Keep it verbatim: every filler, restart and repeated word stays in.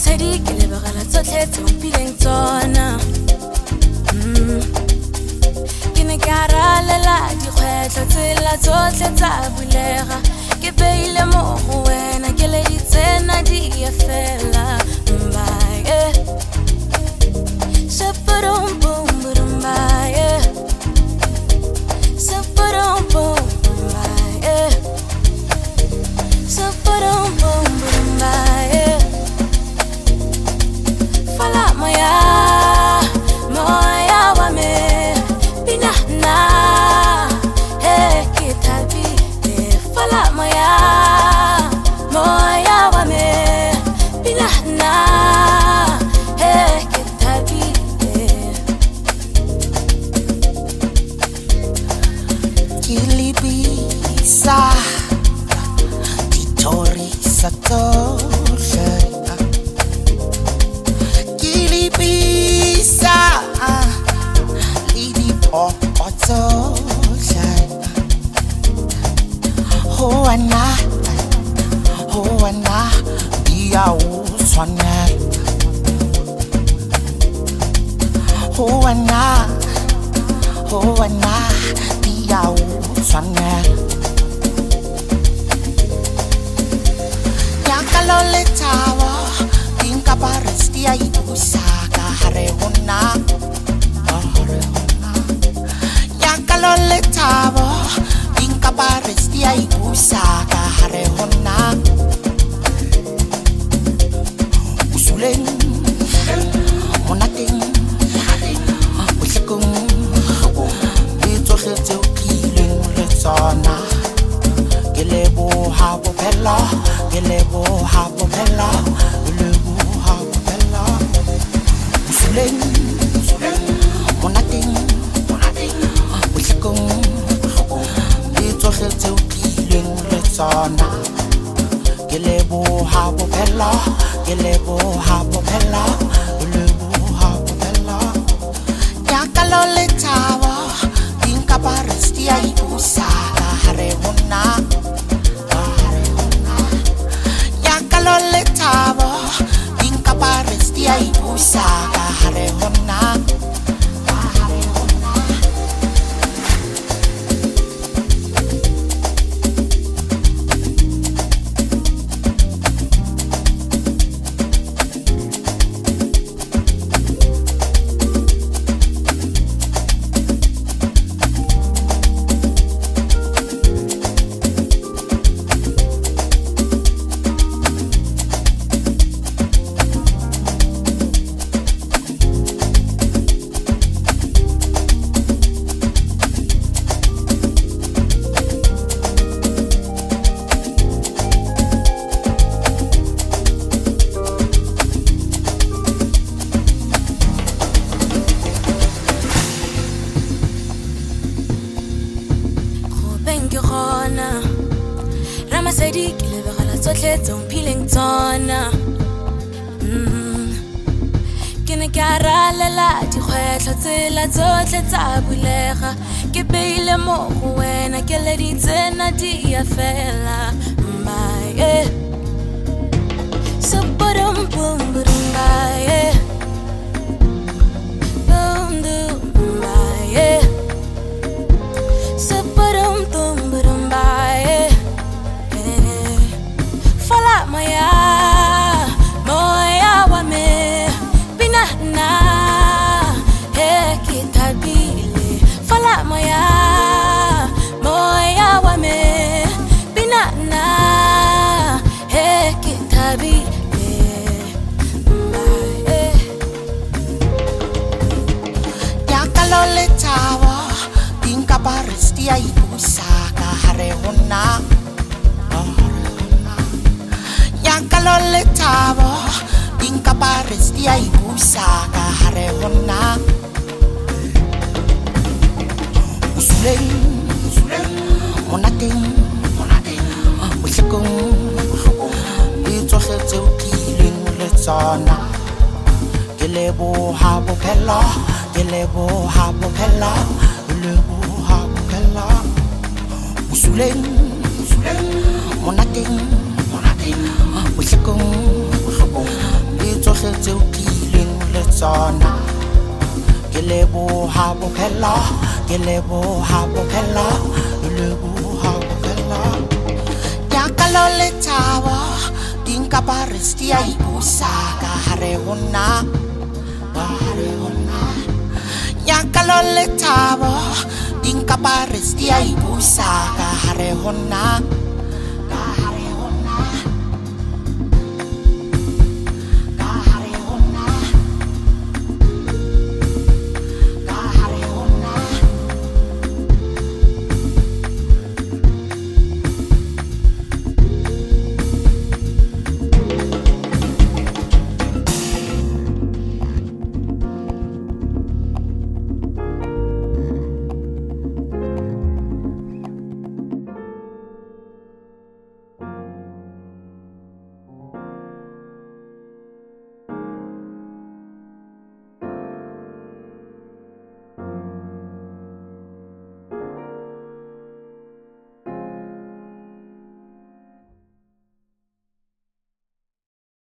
Ramasedi ke lebogela tsotlhe tse o mpileng tsona. Ke ne ke a ralela dikgwetlho tsela tsotlhe tsa bulega. Ke beile mo go wena ke le di tsena di a fela. Mbaye Shapadum boom boom mbaye Shapadum boom mbaye Shapadum boom boom mbaye Fala moya moya wa me bina na he kitabi fala moya moya wa me bina na he kitabi Kilibisa Titori Satosha Kilibisa Lidi Popotosha Hoana Hoana Dia Uswana Hoana Hoana Dia Uswana Yakalole Tawa Tinka Paristia Usaka Harehona Harehona Yakalole Tawa Tinka Paristia Usaka Harehona Usulen Monating Usikung Ito Hete Ukiling Letsona Gelebo Habo Pella Gelebo Habo Pella Gelebo Habo Pella Usulen Monating Usikung Ito Hete Ukiling Letsona Gelebo Habo Pella Gelebo Habo Pella Gelebo Habo Pella Yakalole Tawa Tinka Paristia Usaka Harehona Yakalole Tawa Tinka Paristia Usaka Harehona Ramasedi ke lebogela tsotlhe tse o mpileng tsona. Ke ne ke a ralela dikgwetlho tsela tsotlhe tsa bulega. Ke beile mo go wena ke le di tsena di a fela. Mbaye Shapadum boom boom mbaye Boom boom mbaye Shapadum boom boom mbaye Fala moya moya wa me bina na he kitabile Fala moya moya wa me bina na he kitabile Yakalole Tawa Tinka Paristia Usaka Harehona Yakalole Tawa Tinka Paristia Usaka Harehona Usulen Monating Usikung Ito Hete Ukiling Letsona Gelebo Habo Pella Gelebo Habo Pella Gelebo Habo Pella Usulen Monating Usikung tsona ke leboha bophelo ke leboha bophelo ke leboha bophelo ya ka lo lethabo dinka paris dia ibusa ka hare hona ka hare hona ya ka lo lethabo dinka paris dia ibusa ka hare hona